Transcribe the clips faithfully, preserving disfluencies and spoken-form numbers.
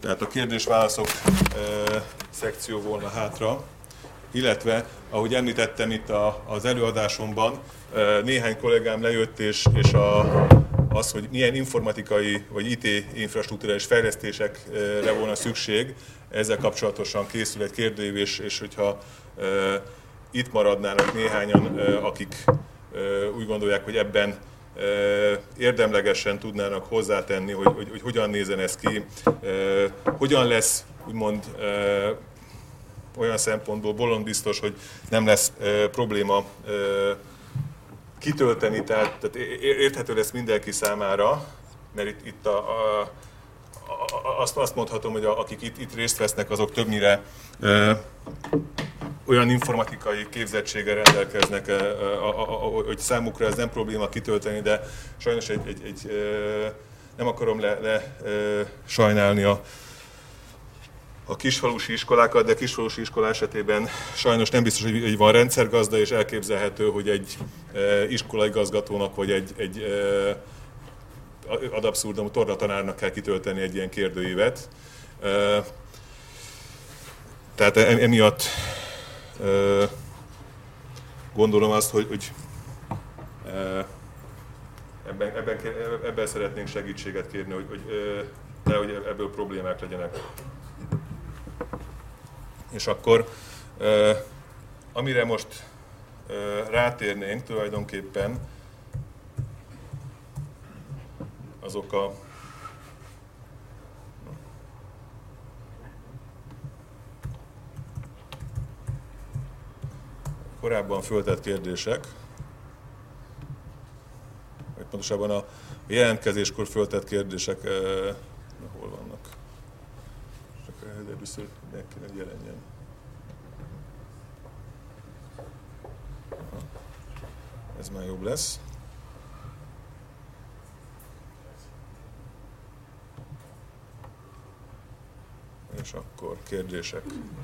Tehát a kérdés-válaszok e, szekció volna hátra, illetve, ahogy említettem itt a, az előadásomban, e, néhány kollégám lejött, és, és a, az, hogy milyen informatikai vagy i té infrastruktúrális fejlesztésekre volna szükség, ezzel kapcsolatosan készül egy kérdőív, és, és hogyha e, itt maradnának néhányan, e, akik e, úgy gondolják, hogy ebben érdemlegesen tudnának hozzátenni, hogy, hogy, hogy hogyan nézen ez ki, hogyan lesz úgymond olyan szempontból bolondbiztos, hogy nem lesz probléma kitölteni, tehát, tehát érthető lesz mindenki számára, mert itt, itt a, a, a, azt, azt mondhatom, hogy a, akik itt, itt részt vesznek, azok többnyire olyan informatikai képzettséggel rendelkeznek, hogy számukra ez nem probléma kitölteni, de sajnos egy, egy, egy, nem akarom le, le sajnálni a, a kisfalusi iskolákat, de kisfalusi iskola esetében sajnos nem biztos, hogy van rendszergazda, és elképzelhető, hogy egy iskolaigazgatónak vagy egy, egy ad abszurdum tornatanárnak kell kitölteni egy ilyen kérdőívet. Tehát emiatt gondolom azt, hogy, hogy ebben, ebben, ebben szeretnénk segítséget kérni, hogy, hogy nehogy ebből problémák legyenek. És akkor, amire most rátérnénk tulajdonképpen, azok a korábban föltett kérdések, vagy pontosabban a jelentkezéskor föltett kérdések, eh, hol vannak? Csak először meg kéne, hogy jelenjen. Aha. Ez már jobb lesz. És akkor kérdések.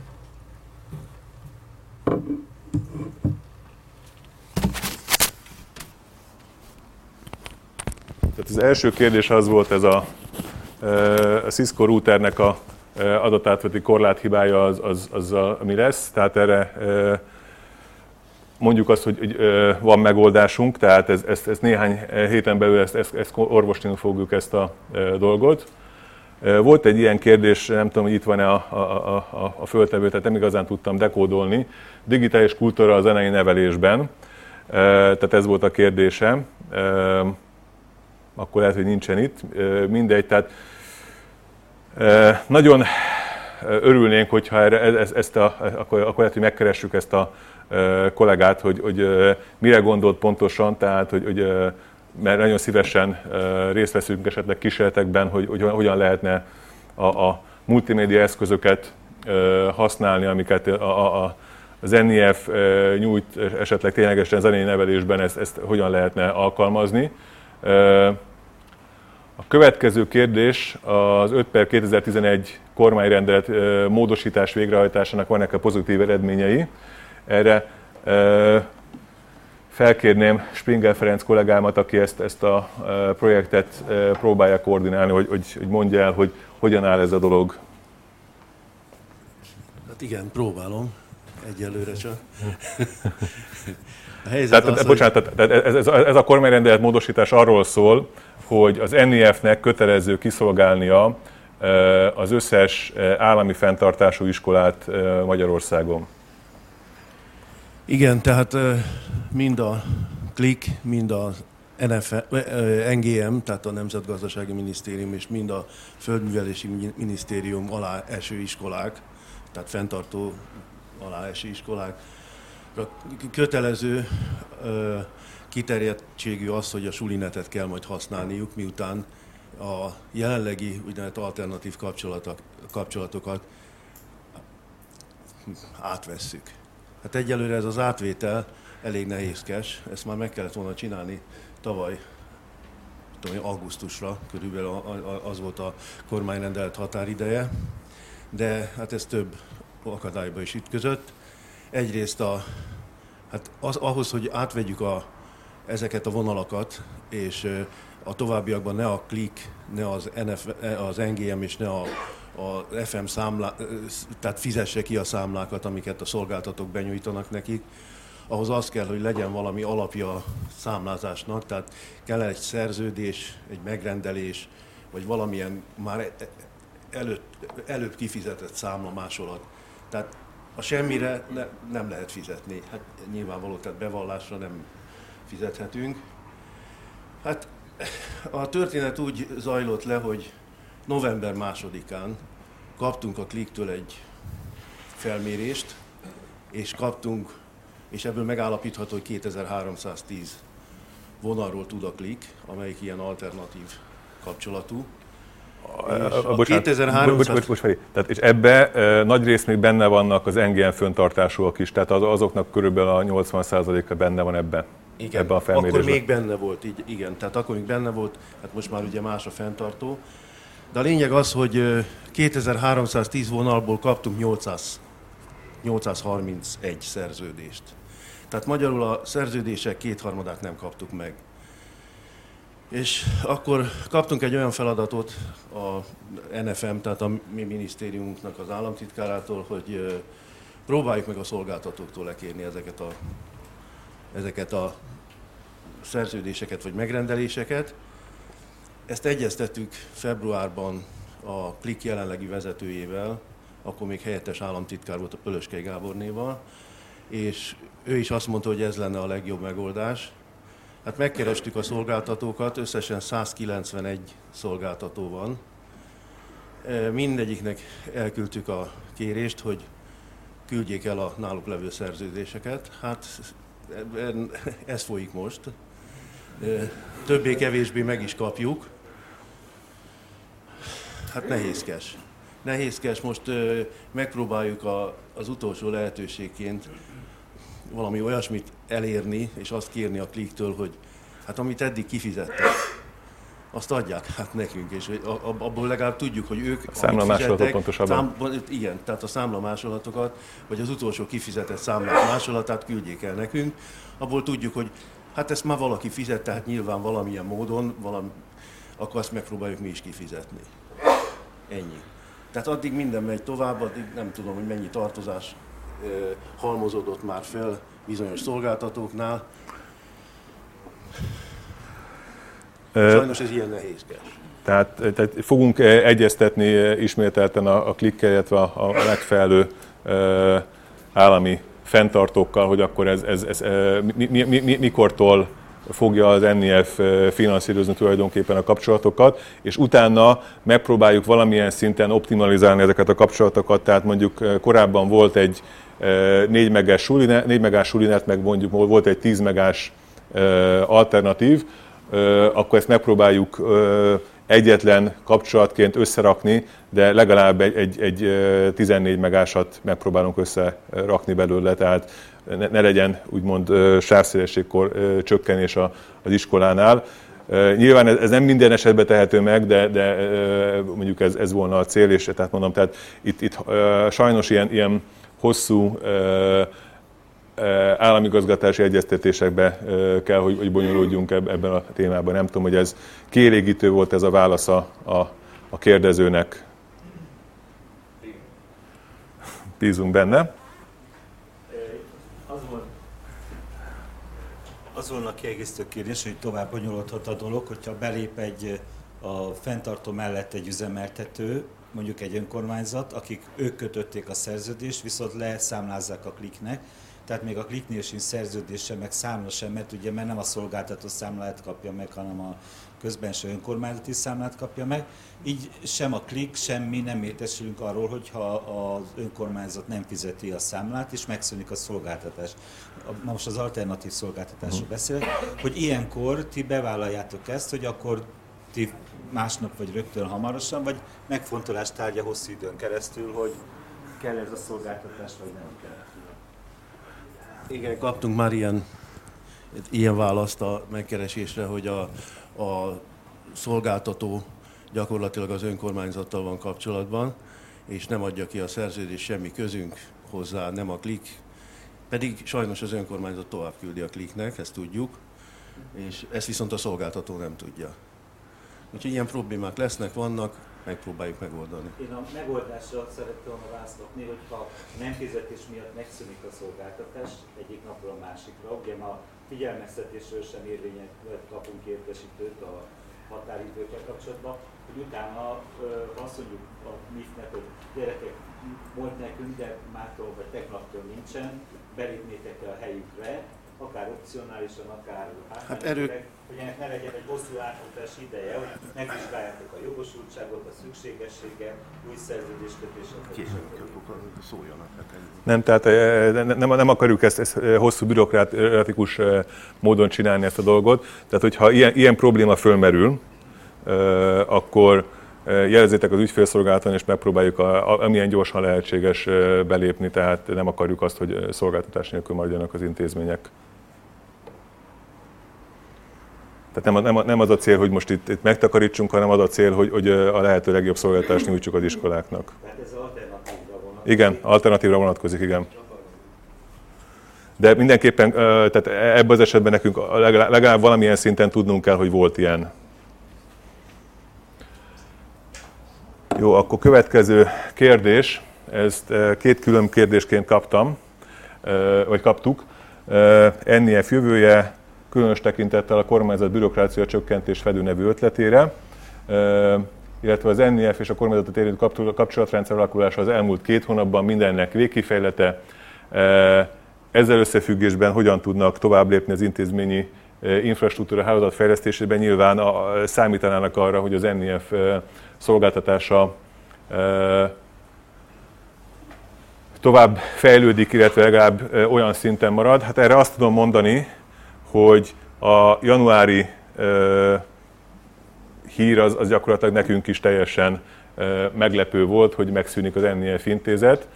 Tehát az első kérdés az volt, ez a, a Cisco routernek a adatátveti korláthibája az, az, az a, ami lesz. Tehát erre mondjuk azt, hogy van megoldásunk, tehát ez, ezt, ezt néhány héten belül ezt, ezt, ezt orvoslani fogjuk ezt a dolgot. Volt egy ilyen kérdés, nem tudom, hogy itt van-e a, a, a, a föltevő, tehát nem igazán tudtam dekódolni. Digitális kultúra a zenei nevelésben, tehát ez volt a kérdésem. Akkor lehet, hogy nincsen itt, mindegy. Tehát nagyon örülnénk, hogyha ezt a, akkor, akkor lehet, hogy megkeressük ezt a kollégát, hogy, hogy mire gondolt pontosan, tehát hogy, hogy mert nagyon szívesen részt veszünk esetleg kísérletekben, hogy, hogy hogyan lehetne a, a multimédia eszközöket használni, amiket a, a, az en i ef nyújt esetleg ténylegesen zenei nevelésben, ezt, ezt hogyan lehetne alkalmazni. A következő kérdés az öt per kétezer-tizenegy kormányrendelet módosítás végrehajtásának vannak-e pozitív eredményei. Erre felkérném Springer Ferenc kollégámat, aki ezt, ezt a projektet próbálja koordinálni, hogy, hogy, hogy mondja el, hogy hogyan áll ez a dolog. Hát igen, próbálom. Egyelőre csak. A helyzet tehát, az, bocsánat, hogy... tehát ez, ez, ez a kormányrendelet módosítás arról szól, hogy az en i ef-nek kötelező kiszolgálnia az összes állami fenntartású iskolát Magyarországon. Igen, tehát mind a klik, mind az en gé em, tehát a Nemzetgazdasági Minisztérium és mind a Földművelési Minisztérium alá eső iskolák, tehát fenntartó alá eső iskolák, kötelező kiterjedtségű az, hogy a sulinetet kell majd használniuk, miután a jelenlegi úgynevezett alternatív kapcsolatok, kapcsolatokat átvesszük. Hát egyelőre ez az átvétel elég nehézkes, ezt már meg kellett volna csinálni tavaly, tudom, augusztusra, körülbelül az volt a kormányrendelet határideje, de hát ez több akadályba is ütközött. Egyrészt a, hát az, ahhoz, hogy átvegyük a, ezeket a vonalakat, és a továbbiakban ne a klik, ne az, en ef, az en gé em és ne a a ef em számlá, tehát fizesse ki a számlákat, amiket a szolgáltatók benyújtanak nekik. Ahhoz az kell, hogy legyen valami alapja a számlázásnak, tehát kell egy szerződés, egy megrendelés, vagy valamilyen már előtt, előbb kifizetett számla másolat. Tehát a semmire ne, nem lehet fizetni. Hát nyilvánvaló, tehát bevallásra nem fizethetünk. Hát a történet úgy zajlott le, hogy november másodikán kaptunk a Click-től egy felmérést, és kaptunk, és ebből megállapítható, hogy kétezer-háromszáztíz vonalról tud a Click, amelyik ilyen alternatív kapcsolatú. A, a, a, kétezer-háromszáz... bocs, bocs, bocs, bocs, tehát, és ebbe e, nagy rész még benne vannak az en gé em föntartásúak is, tehát az, azoknak körülbelül a nyolcvan százaléka benne van ebben. Igen, ebben a felmérésben. Akkor még benne volt, így, igen, tehát akkor még benne volt, hát most már ugye más a fenntartó. De a lényeg az, hogy kétezer-háromszáztíz vonalból kaptunk nyolcszáz, nyolcszázharmincegy szerződést. Tehát magyarul a szerződések kétharmadát nem kaptuk meg. És akkor kaptunk egy olyan feladatot a en ef em, tehát a mi minisztériumunknak az államtitkárától, hogy próbáljuk meg a szolgáltatóktól lekérni ezeket a, ezeket a szerződéseket vagy megrendeléseket. Ezt egyeztettük februárban a Click jelenlegi vezetőjével, akkor még helyettes államtitkár volt a Pölöskei Gábornéval, és ő is azt mondta, hogy ez lenne a legjobb megoldás. Hát megkerestük a szolgáltatókat, összesen százkilencvenegy szolgáltató van. Mindegyiknek elküldtük a kérést, hogy küldjék el a náluk levő szerződéseket. Hát ez folyik most. Többé-kevésbé meg is kapjuk. Hát nehézkes. Nehézkes, most megpróbáljuk a, az utolsó lehetőségként valami olyasmit elérni, és azt kérni a Click-től, hogy hát amit eddig kifizettek, azt adják hát nekünk, és abból legalább tudjuk, hogy ők számlamásolatok pontosabban. Szám, igen, tehát a számlamásolatokat, vagy az utolsó kifizetett számlák másolatát küldjék el nekünk, abból tudjuk, hogy hát ezt már valaki fizette, hát nyilván valamilyen módon, valami, akkor azt megpróbáljuk mi is kifizetni. Ennyi. Tehát addig minden megy tovább, addig nem tudom, hogy mennyi tartozás e, halmozódott már fel bizonyos szolgáltatóknál. Sajnos ez ilyen nehézkes. Tehát, tehát fogunk egyeztetni ismételten a, a Click-kel, illetve a, a megfelelő e, állami fenntartókkal, hogy akkor ez, ez, ez e, mi, mi, mi, mikortól fogja az en i ef finanszírozni tulajdonképpen a kapcsolatokat, és utána megpróbáljuk valamilyen szinten optimalizálni ezeket a kapcsolatokat, tehát mondjuk korábban volt egy négy megás sulinet, négy megás sulinet, meg mondjuk volt egy tíz megás alternatív, akkor ezt megpróbáljuk egyetlen kapcsolatként összerakni, de legalább egy, egy, egy tizennégy megásat megpróbálunk összerakni belőle, tehát ne, ne legyen úgymond sávszélességkor csökkenés az iskolánál. Nyilván ez, ez nem minden esetben tehető meg, de, de mondjuk ez, ez volna a cél, és tehát mondom, tehát itt, itt sajnos ilyen, ilyen hosszú államigazgatási egyeztetésekbe kell, hogy, hogy bonyolódjunk ebben a témában. Nem tudom, hogy ez kielégítő volt ez a válasz a, a, a kérdezőnek. Bízunk benne. Az volt, az volna a kiegészítő kérdés, hogy tovább bonyolódhat a dolog, hogyha belép egy a fenntartó mellett egy üzemeltető, mondjuk egy önkormányzat, akik ők kötötték a szerződést, viszont leszámlázzák a Clicknek, tehát még a Clicknél sincs szerződése, meg számla sem, mert ugye mert nem a szolgáltató számlát kapja meg, hanem a közbenső önkormányzati számlát kapja meg. Így sem a Click, semmi nem értesülünk arról, hogyha az önkormányzat nem fizeti a számlát, és megszűnik a szolgáltatás. Most az alternatív szolgáltatásról beszélek, hogy ilyenkor ti bevállaljátok ezt, hogy akkor ti másnap vagy rögtön hamarosan, vagy megfontolás tárgya hosszú időn keresztül, hogy kell ez a szolgáltatás, vagy nem kell. Igen, kaptunk már ilyen, ilyen választ a megkeresésre, hogy a, a szolgáltató gyakorlatilag az önkormányzattal van kapcsolatban, és nem adja ki a szerződés, semmi közünk hozzá, nem a Click. Pedig sajnos az önkormányzat tovább küldi a Clicknek, ezt tudjuk, és ezt viszont a szolgáltató nem tudja. Úgyhogy ilyen problémák lesznek, vannak. megpróbáljuk megoldani. Én a megoldásra szerettem volna választani, hogyha nem fizetés miatt megszűnik a szolgáltatás egyik napról a másikra, ugye ma figyelmeztetésről sem érvényet kapunk értesítőt a határidőkkel kapcsolatban, hogy utána azt mondjuk a em i ef-nek, hogy gyerekek, volt nekünk, de mától vagy tegnaptól nincsen, belépnétek el a helyükre, akár opcionálisan, akár átmenetileg, hogy ennek ne legyen egy hosszú átfutási ideje, hogy megvizsgáljátok a jogosultságot, a szükségességet, új szerződéskötéseket. Szóljanak. Nem, tehát nem, nem akarjuk ezt, ezt hosszú bürokratikus módon csinálni ezt a dolgot. Tehát, hogyha ilyen, ilyen probléma fölmerül, akkor jelezzétek az ügyfélszolgálaton, és megpróbáljuk, a, a, amilyen gyorsan lehetséges belépni, tehát nem akarjuk azt, hogy szolgáltatás nélkül maradjanak az intézmények. Tehát nem, nem, nem az a cél, hogy most itt, itt megtakarítsunk, hanem az a cél, hogy, hogy a lehető legjobb szolgáltatást nyújtsuk az iskoláknak. Tehát ez alternatívra vonatkozik? Igen, alternatívra vonatkozik, igen. De mindenképpen, tehát ebben az esetben nekünk legalább, legalább valamilyen szinten tudnunk kell, hogy volt ilyen. Jó, akkor következő kérdés, ezt két külön kérdésként kaptam, vagy kaptuk. en i ef jövője, különös tekintettel a kormányzat bürokrácia csökkentés fedő nevű ötletére, illetve az en i ef és a kormányzatot érintő kapcsolatrendszer alakulása az elmúlt két hónapban mindennek végkifejlete. Ezzel összefüggésben hogyan tudnak tovább lépni az intézményi infrastruktúra hálózat fejlesztésében, nyilván a, számítanának arra, hogy az en i ef szolgáltatása tovább fejlődik, illetve legalább olyan szinten marad. Hát erre azt tudom mondani, hogy a januári hír az, az gyakorlatilag nekünk is teljesen meglepő volt, hogy megszűnik az en i ef intézet.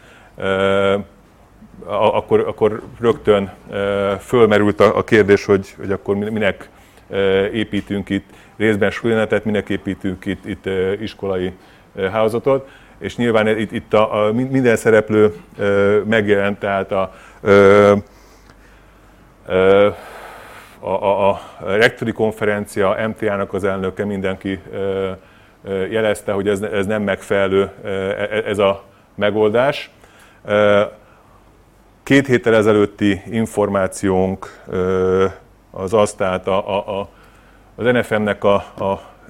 Akkor, akkor rögtön fölmerült a kérdés, hogy, hogy akkor minek építünk itt részben skolinetet, minek építünk itt, itt iskolai hálózatot, és nyilván itt, itt a, a minden szereplő megjelent, tehát a, a, a, a rektori konferencia, em té á-nak az elnöke, mindenki jelezte, hogy ez, ez nem megfelelő ez a megoldás. Két héttel ezelőtti információnk az az, tehát a, a, a, az en ef em-nek a, a,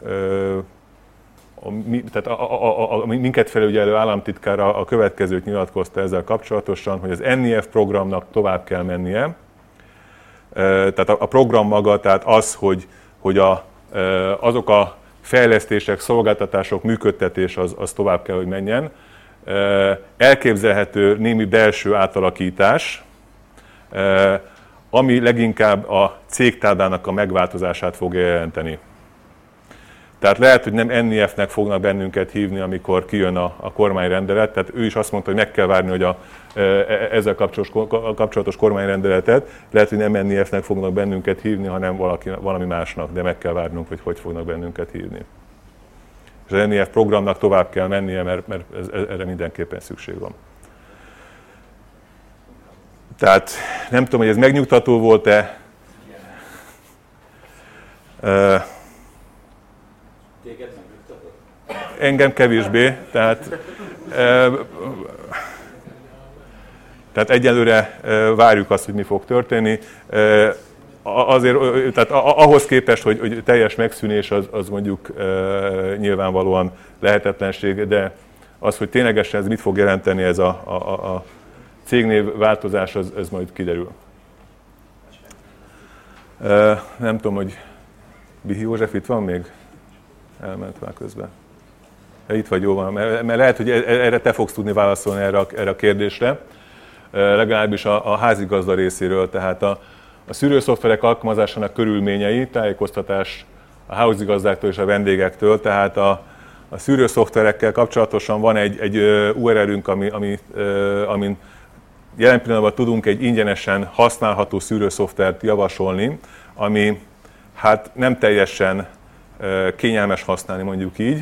a, tehát a, a, a, a minket felügyelő államtitkára a következőt nyilatkozta ezzel kapcsolatosan, hogy az en i ef programnak tovább kell mennie. Tehát a program maga, tehát az, hogy, hogy a, azok a fejlesztések, szolgáltatások, működtetés az, az tovább kell, hogy menjen. Elképzelhető némi belső átalakítás, ami leginkább a cégtáblának a megváltozását fogja jelenteni. Tehát lehet, hogy nem en i ef-nek fognak bennünket hívni, amikor kijön a, a kormányrendelet, tehát ő is azt mondta, hogy meg kell várni, hogy a, ezzel kapcsolatos, kapcsolatos kormányrendeletet, lehet, hogy nem en i ef-nek fognak bennünket hívni, hanem valaki, valami másnak, de meg kell várnunk, hogy hogy fognak bennünket hívni. És az en i ef programnak tovább kell mennie, mert, mert ez, erre mindenképpen szükség van. Tehát nem tudom, hogy ez megnyugtató volt-e. Uh, Téged megnyugtatott? Engem kevésbé, tehát, uh, tehát egyelőre uh, várjuk azt, hogy mi fog történni. Uh, Azért, tehát ahhoz képest, hogy, hogy teljes megszűnés, az, az mondjuk e, nyilvánvalóan lehetetlenség, de az, hogy ténylegesen ez mit fog jelenteni, ez a, a, a cégnév változás, az, ez majd kiderül. E, nem tudom, hogy Bihi József itt van még? Elment már közben. Itt vagy, jó van, mert, mert lehet, hogy erre te fogsz tudni válaszolni erre a, erre a kérdésre, e, legalábbis a, a házigazda részéről, tehát a A szűrőszoftverek alkalmazásának körülményei, tájékoztatás a házigazdáktól és a vendégektől, tehát a, a szűrőszoftverekkel kapcsolatosan van egy, egy u er el-ünk, ami, ami, amin jelen pillanatban tudunk egy ingyenesen használható szűrőszoftvert javasolni, ami hát nem teljesen kényelmes használni, mondjuk így.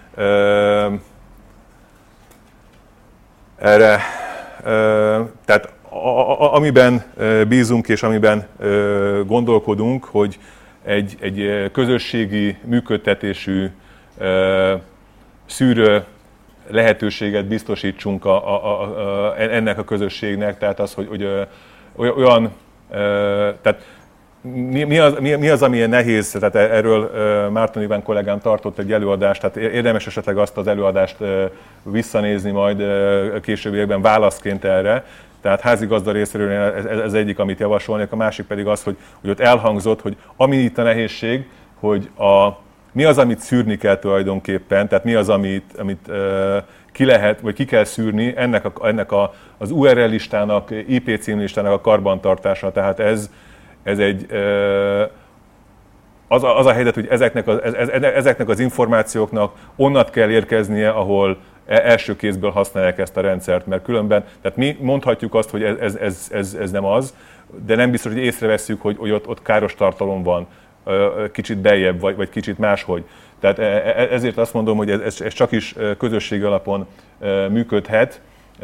Erre, tehát amiben bízunk és amiben gondolkodunk, hogy egy, egy közösségi működtetésű szűrő lehetőséget biztosítsunk a, a, a, a, ennek a közösségnek, tehát az, hogy, hogy olyan, tehát mi, mi, az, mi, mi az, ami ilyen nehéz, tehát erről Márton Iván kollégám tartott egy előadást, tehát érdemes esetleg azt az előadást visszanézni majd későbbiekben válaszként erre. Tehát házigazda részéről ez, ez egyik, amit javasolnék, a másik pedig az, hogy, hogy ott elhangzott, hogy ami itt a nehézség, hogy a, mi az, amit szűrni kell tulajdonképpen, tehát mi az, amit, amit uh, ki lehet, vagy ki kell szűrni, ennek, a, ennek a, az u er el listának, i pé címlistának a karbantartása. Tehát ez, ez egy, uh, az, a, az a helyzet, hogy ezeknek az, ez, ezeknek az információknak onnat kell érkeznie, ahol első kézből használják ezt a rendszert, mert különben, tehát mi mondhatjuk azt, hogy ez, ez, ez, ez nem az, de nem biztos, hogy észrevesszük, hogy, hogy ott, ott káros tartalom van, kicsit beljebb, vagy, vagy kicsit máshogy. Tehát ezért azt mondom, hogy ez, ez csak is közösségi alapon működhet.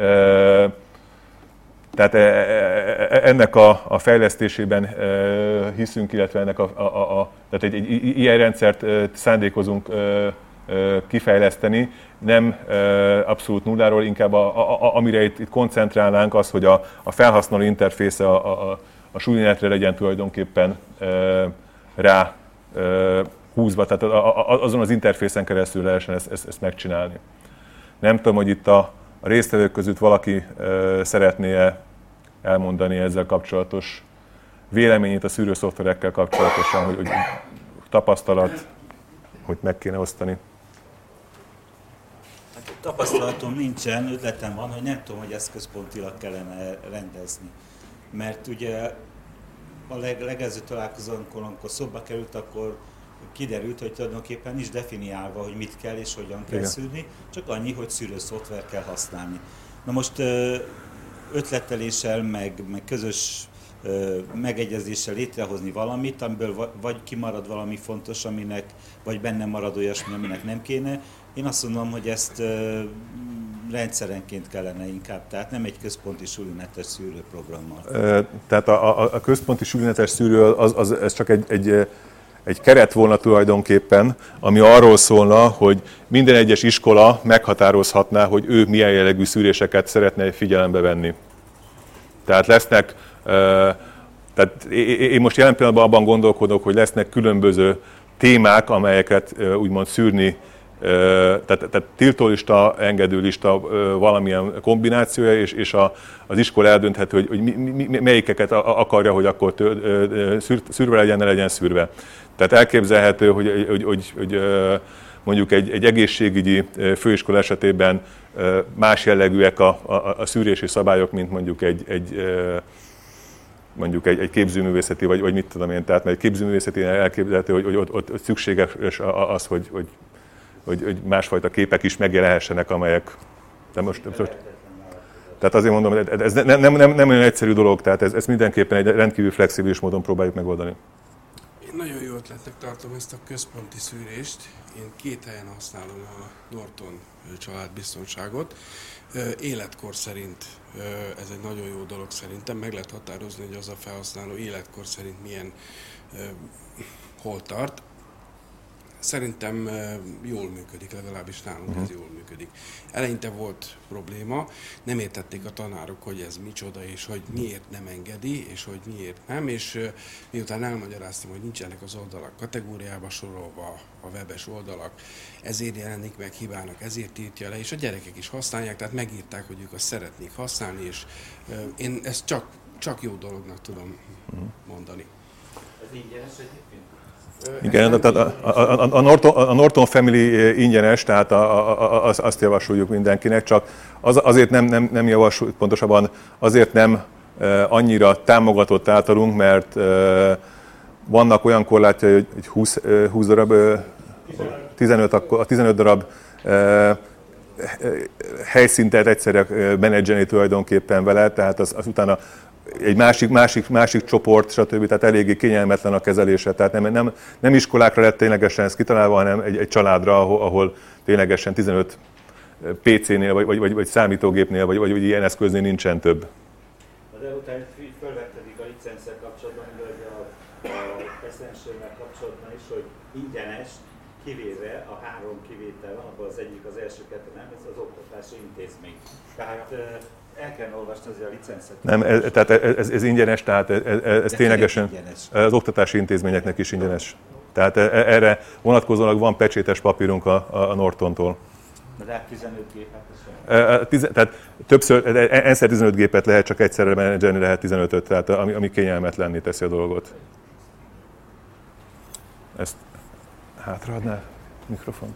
Tehát ennek a, a fejlesztésében hiszünk, illetve ennek a, a, a, tehát egy, egy ilyen rendszert szándékozunk kifejleszteni, nem abszolút nulláról, inkább a, a, a, amire itt, itt koncentrálnánk az, hogy a, a felhasználó interfésze a, a, a súlynetre legyen tulajdonképpen rá húzva, tehát azon az interfészen keresztül lehessen ezt, ezt, ezt megcsinálni. Nem tudom, hogy itt a, a résztvevők között valaki szeretné elmondani ezzel kapcsolatos véleményét a szűrőszoftverekkel kapcsolatosan, hogy, hogy tapasztalat, hogy meg kéne osztani. Hát, tapasztalatom nincsen, ötletem van, hogy nem tudom, hogy ezt központilag kellene rendezni. Mert ugye a leg, legelső találkozónkon, amikor szóba került, akkor kiderült, hogy tulajdonképpen is definiálva, hogy mit kell és hogyan kell Igen. szűrni, csak annyi, hogy szűrőszoftver kell használni. Na most ötleteléssel, meg, meg közös megegyezéssel létrehozni valamit, amiből vagy kimarad valami fontos, aminek, vagy benne marad olyasmi, aminek nem kéne. Én azt mondom, hogy ezt rendszerenként kellene inkább, tehát nem egy központi súlynetes szűrőprogrammal. Tehát a, a, a központi súlynetes szűrő az, az, ez csak egy, egy, egy keret volna tulajdonképpen, ami arról szólna, hogy minden egyes iskola meghatározhatná, hogy ő milyen jellegű szűréseket szeretne figyelembe venni. Tehát lesznek, tehát én most jelen pillanatban abban gondolkodok, hogy lesznek különböző témák, amelyeket úgymond szűrni, tehát, tehát tiltólista, engedőlista valamilyen kombinációja, és, és a, az iskola eldönthető, hogy, hogy mi, mi, melyikeket akarja, hogy akkor szűr, szűrve legyen, ne legyen szűrve. Tehát elképzelhető, hogy, hogy, hogy, hogy mondjuk egy, egy egészségügyi főiskola esetében más jellegűek a, a, a szűrési szabályok, mint mondjuk egy, egy mondjuk egy, egy képzőművészeti, vagy, vagy mit tudom én, tehát mert egy képzőművészeti elképzelhető, hogy, hogy ott, ott szükséges az, hogy, hogy, hogy, hogy másfajta képek is megjelenhessenek, amelyek... De most, most, tehát azért mondom, hogy ez nem, nem, nem, nem olyan egyszerű dolog, tehát ez, ez mindenképpen egy rendkívül flexibilis módon próbáljuk megoldani. Én nagyon jó ötletnek tartom ezt a központi szűrést. Én két helyen használom a Norton családbiztonságot. Életkor szerint ez egy nagyon jó dolog szerintem. Meg lehet határozni, hogy az a felhasználó életkor szerint milyen hol tart. Szerintem jól működik, legalábbis nálunk uh-huh. ez jól működik. Eleinte volt probléma, nem értették a tanárok, hogy ez micsoda, és hogy miért nem engedi, és hogy miért nem, és miután elmagyaráztam, hogy nincsenek az oldalak kategóriába sorolva, a webes oldalak, ezért jelenik meg hibának, ezért írtja le, és a gyerekek is használják, tehát megírták, hogy ők azt szeretnék használni, és én ezt csak, csak jó dolognak tudom uh-huh. mondani. Ez ingyenes egyébként? Igen, tehát a, a, a, Norton, a Norton Family ingyenes, tehát a, a, a, azt javasoljuk mindenkinek, csak az, azért nem, nem, nem javasoljuk, pontosabban azért nem annyira támogatott általunk, mert vannak olyan korlátjai, hogy húsz, húsz darab, tizenöt, a tizenöt darab helyszintet egyszerre menedzselni tulajdonképpen vele, tehát az, az utána egy másik, másik, másik csoport, stb. Tehát eléggé kényelmetlen a kezelése. Tehát nem, nem, nem iskolákra lett ténylegesen ez kitalálva, hanem egy, egy családra, ahol, ahol ténylegesen tizenöt pé cénél, vagy, vagy, vagy számítógépnél, vagy, vagy, vagy ilyen eszköznél nincsen több. De utána fölvettedik a licenszel kapcsolatban, vagy a, a Essential-mel kapcsolatban is, hogy ingyenes, kivéve a három kivétel van, abban az egyik az első kettő nem, ez az oktatási intézmény. Tehát el kell olvasni azért a licencet. Nem, ez, tehát ez, ez ingyenes, tehát ez, ez ténylegesen ingyenes. Az oktatási intézményeknek is ingyenes. Tehát erre vonatkozólag van pecsétes papírunk a, a Nortontól. De tizenöt gépet is van? Tehát többször, egyszer tizenöt gépet lehet, csak egyszerre menedzselni lehet tizenötöt, tehát ami, ami kényelmetlenné teszi a dolgot. Ezt hátraadnál mikrofont?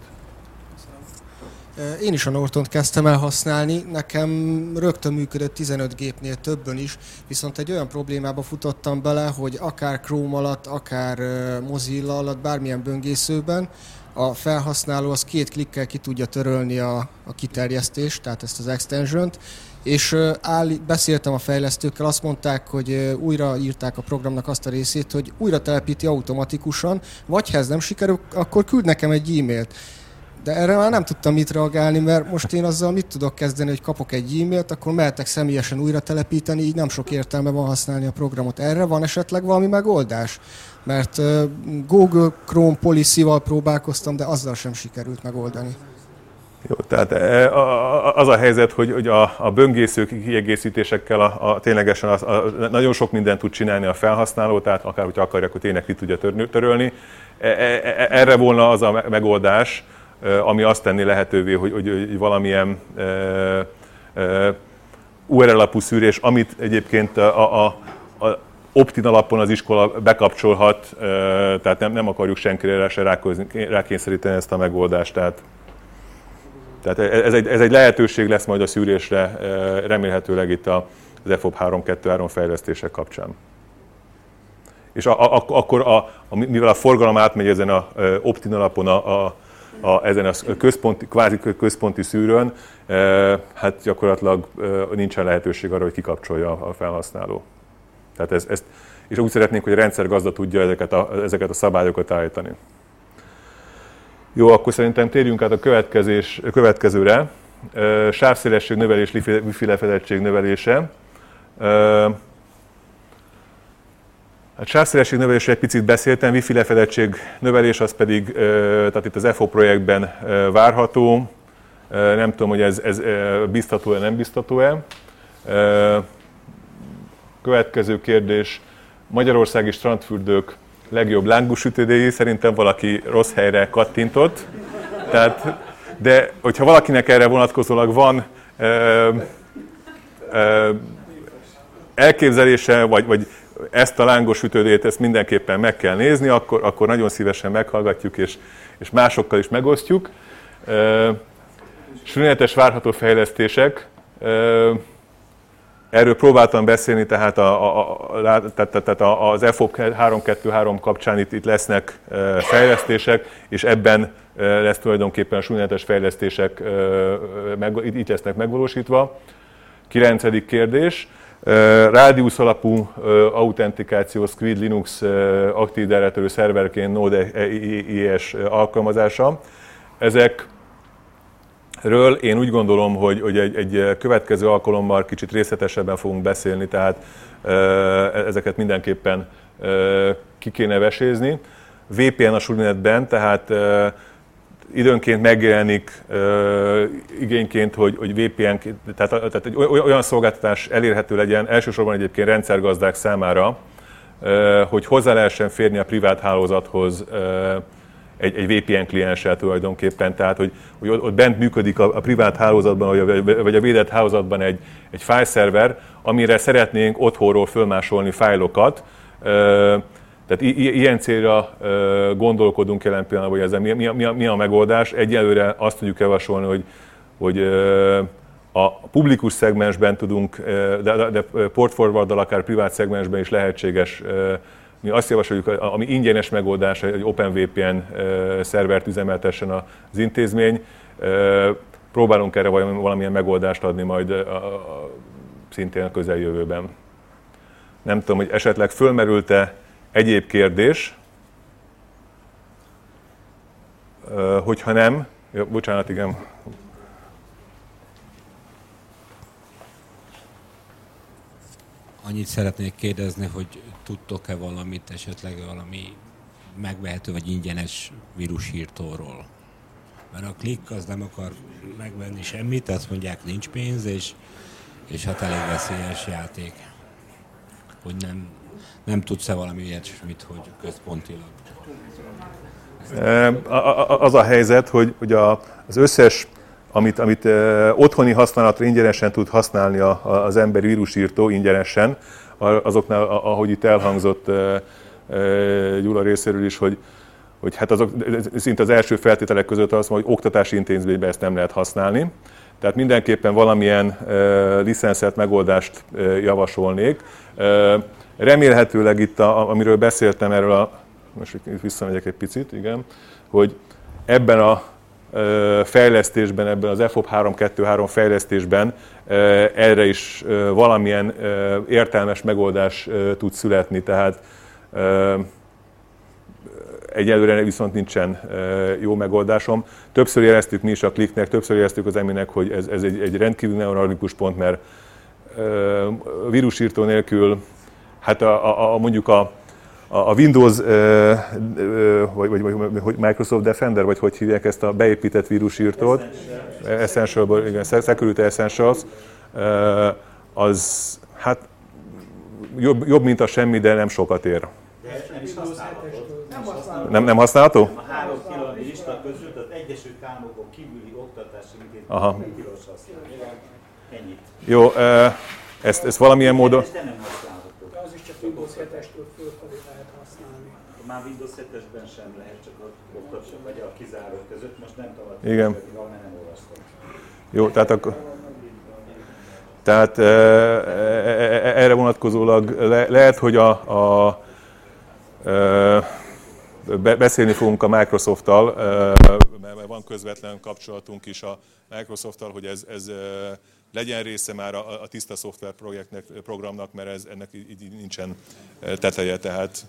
Én is a Nortont kezdtem el használni, nekem rögtön működött tizenöt gépnél többön is, viszont egy olyan problémába futottam bele, hogy akár Chrome alatt, akár Mozilla alatt, bármilyen böngészőben a felhasználó az két klikkel ki tudja törölni a, a kiterjesztést, tehát ezt az extension-t, és áll, beszéltem a fejlesztőkkel, azt mondták, hogy újra írták a programnak azt a részét, hogy újra telepíti automatikusan, vagy ha ez nem sikerül, akkor küld nekem egy e-mailt. De erre már nem tudtam mit reagálni, mert most én azzal mit tudok kezdeni, hogy kapok egy e-mailt, akkor mehetek személyesen újra telepíteni, így nem sok értelme van használni a programot. Erre van esetleg valami megoldás? Mert Google Chrome Policy-val próbálkoztam, de azzal sem sikerült megoldani. Jó, tehát az a helyzet, hogy, hogy a, a böngésző kiegészítésekkel a, a, ténylegesen az, a, nagyon sok mindent tud csinálni a felhasználó, tehát akár, hogyha akarják, hogy tényleg ki tudja törölni. Erre volna az a megoldás, ami azt tenni lehetővé, hogy, hogy valamilyen u er el alapú szűrés, amit egyébként a, a, a opt-in alapon az iskola bekapcsolhat, tehát nem, nem akarjuk senkire se rákényszeríteni ezt a megoldást. Tehát, tehát ez, egy, ez egy lehetőség lesz majd a szűrésre, remélhetőleg itt az e f o p három kettő három fejlesztések kapcsán. És a, a, akkor, a, a, mivel a forgalom átmegy ezen a opt-in alapon a, a A, ezen a központi, kvázi központi szűrőn, e, hát gyakorlatilag e, nincsen lehetőség arra, hogy kikapcsolja a felhasználó. Tehát ez, ezt, és úgy szeretnénk, hogy a rendszergazda tudja ezeket a, ezeket a szabályokat állítani. Jó, akkor szerintem térjünk át a következés, következőre. E, sávszélesség növelés, wifi lefedettség növelése. E, A sávszélesség növelésre egy picit beszéltem, wifi lefedettség növelés az pedig, tehát itt az e f o projektben várható. Nem tudom, hogy ez, ez biztató-e, nem biztató-e. Következő kérdés, magyarországi strandfürdők legjobb lángosütődéi, szerintem valaki rossz helyre kattintott. Tehát, de hogyha valakinek erre vonatkozólag van ö, ö, elképzelése, vagy, vagy ezt a lángos ütődét, ezt mindenképpen meg kell nézni, akkor, akkor nagyon szívesen meghallgatjuk, és, és másokkal is megosztjuk. Sürgős várható fejlesztések. Erről próbáltam beszélni, tehát, a, a, a, tehát az e f o p három kettő három kapcsán itt, itt lesznek fejlesztések, és ebben lesz tulajdonképpen a sürgős fejlesztések, itt lesznek megvalósítva. Kilencedik kérdés. Rádiusz alapú autentikáció Squid Linux Active Directory szerverként Node.js alkalmazása. Ezekről én úgy gondolom, hogy, hogy egy, egy következő alkalommal kicsit részletesebben fogunk beszélni, tehát ezeket mindenképpen ki kéne vesézni. vé pé en a Sulinetben, tehát időnként megjelenik uh, igényként, hogy, hogy vé pé en, tehát, tehát egy olyan szolgáltatás elérhető legyen, elsősorban egyébként rendszergazdák számára, uh, hogy hozzá lehessen férni a privát hálózathoz uh, egy, egy vé pé en klienssel tulajdonképpen, tehát hogy, hogy ott bent működik a, a privát hálózatban, vagy a védett hálózatban egy, egy fájlszerver, amire szeretnénk otthonról fölmásolni fájlokat. Uh, Tehát i- ilyen célra gondolkodunk jelen pillanatban, hogy ezzel mi, mi, mi, a, mi a megoldás. Egyelőre azt tudjuk javasolni, hogy, hogy a publikus szegmensben tudunk, de, de portforwarddal akár privát szegmensben is lehetséges. Mi azt javasoljuk, ami ingyenes megoldás, hogy OpenVPN szervert üzemeltessen az intézmény. Próbálunk erre valamilyen megoldást adni majd a, a, szintén a közeljövőben. Nem tudom, hogy esetleg fölmerült-e egyéb kérdés, hogyha nem, jó, bocsánat, igen. Annyit szeretnék kérdezni, hogy tudtok-e valamit, esetleg valami megvehető vagy ingyenes vírusírtóról. Mert a klik az nem akar megvenni semmit, azt mondják, nincs pénz, és, és hát elég veszélyes játék. Hogy nem, nem tudsz-e valami ilyesmit, hogy központilag. Az a helyzet, hogy, hogy az összes, amit, amit otthoni használatra ingyenesen tud használni az ember vírusírtó ingyenesen, azoknál, ahogy itt elhangzott Gyula részéről is, hogy, hogy hát azok szinte az első feltételek között azt mondja, hogy oktatási intézményben ezt nem lehet használni. Tehát mindenképpen valamilyen licenszelt megoldást javasolnék. Remélhetőleg itt, a, amiről beszéltem erről a most visszamegyek egy picit, igen, hogy ebben a fejlesztésben, ebben az F O P három kettő három fejlesztésben erre is valamilyen értelmes megoldás tud születni, tehát egyelőre viszont nincsen jó megoldásom. Többször jeleztük mi is a Kliknek, többször jeleztük az Eminek, hogy ez, ez egy, egy rendkívül neuralgikus pont, mert vírusírtó nélkül, hát a, a, a, mondjuk a A Windows, vagy, vagy, vagy Microsoft Defender, vagy hogy hívják ezt a beépített vírusírtót, Essential, igen, Security Essentials, az hát jobb, jobb, mint a semmi, de nem sokat ér. Nem is használható. Nem, nem használható? A három tilalmi lista között az Egyesült Államokon kívüli oktatási intézmények tilos használni. Ennyit. Jó, ezt, ezt valamilyen módon... Az is csak Windows hetestől fölfelé lehet használni. Már Windows hetesben sem lehet, csak a oktatások vagy a kizárók között. Most nem tudom, igen. mert nem olvastam. Jó, tehát akkor... Tehát e, e, erre vonatkozólag le, lehet, hogy a, a e, beszélni fogunk a Microsofttal, e, mert van közvetlen kapcsolatunk is a Microsofttal, hogy ez, ez legyen része már a, a tiszta szoftver projektnek, programnak, mert ez, ennek így, így nincsen teteje, tehát...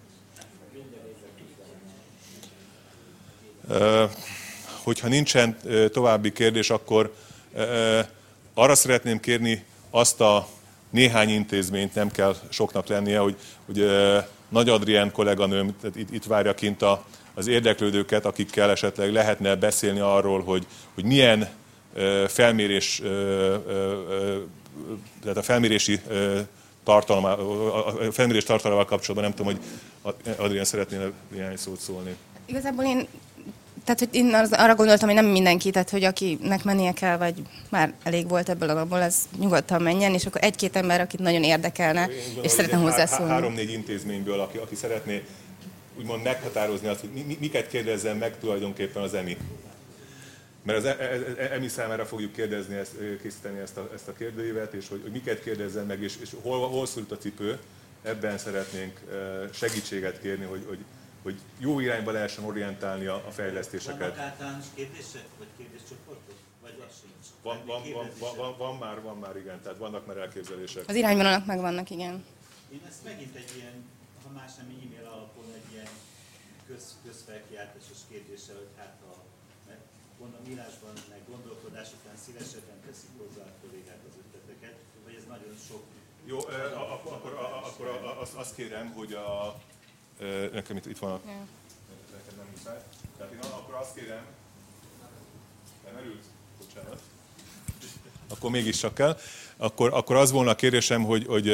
Hogyha nincsen további kérdés, akkor arra szeretném kérni azt a néhány intézményt, nem kell soknak lennie, hogy, hogy Nagy Adrián kolléganőm itt, itt várja kint a, az érdeklődőket, akikkel esetleg lehetne beszélni arról, hogy, hogy milyen felmérés, tehát a felmérési tartalma, a felmérés tartalmával kapcsolatban nem tudom, hogy Adrián szeretnél néhány szót szólni. Igazából én, tehát hogy én arra gondoltam, hogy nem mindenki, tehát hogy akinek mennie kell, vagy már elég volt ebből a napból, az nyugodtan menjen, és akkor egy-két ember, akit nagyon érdekelne, gondolom, és szeretne hozzászólni. Három-négy intézményből, aki, aki szeretné úgymond meghatározni azt, hogy mi, miket kérdezzen meg tulajdonképpen az EMI. Mert az EMI számára fogjuk kérdezni, ezt, készíteni ezt a, ezt a kérdőívet, és hogy, hogy miket kérdezzen meg, és, és hol, hol szült a cipő, ebben szeretnénk segítséget kérni, hogy, hogy, hogy jó irányba lehessen orientálni a, a fejlesztéseket. Vannak általános kérdések, vagy kérdéscsoportok? Vagy az sincs? Van, van, van, van, van, van, már, van már, igen, tehát vannak már elképzelések. Az irányvonalak megvannak, igen. Én ezt megint egy ilyen, ha más nem e-mail alapon egy ilyen köz, közfelkiáltásos kérdéssel, hogy hát a mondom írásban, meg gondolkodás után szívesebben teszik hozzá a kollégák az ötleteket, vagy ez nagyon sok. Jó, akkor, akkor, akkor azt, azt kérem, hogy a... Nekem itt, itt van a... Nekem nem muszáj. Tehát én akkor azt kérem... Nem erült? Bocsánat. Akkor mégis csak kell. Akkor, akkor az volna a kérdésem, hogy, hogy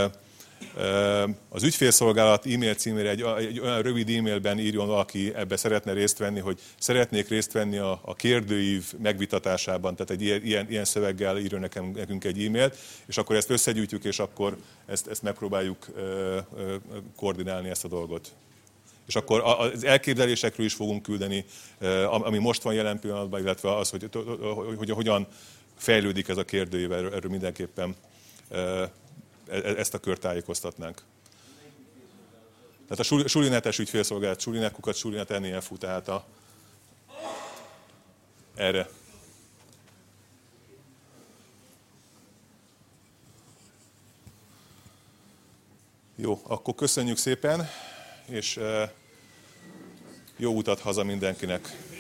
az ügyfélszolgálat e-mail címére egy, egy olyan rövid e-mailben írjon valaki, ebbe szeretne részt venni, hogy szeretnék részt venni a, a kérdőív megvitatásában, tehát egy ilyen, ilyen, ilyen szöveggel írjon nekem, nekünk egy e-mailt, és akkor ezt összegyűjtjük, és akkor ezt, ezt megpróbáljuk ö, ö, koordinálni ezt a dolgot. És akkor az elképzelésekről is fogunk küldeni, ami most van jelen pillanatban, illetve az, hogy, hogy, hogy hogyan fejlődik ez a kérdőív, erről mindenképpen ezt a kört tájékoztatnánk. Tehát a sulinetes ügyfélszolgálat, sulinetkukat, sulinet en e f u, tehát a, erre. Jó, akkor köszönjük szépen, és jó utat haza mindenkinek.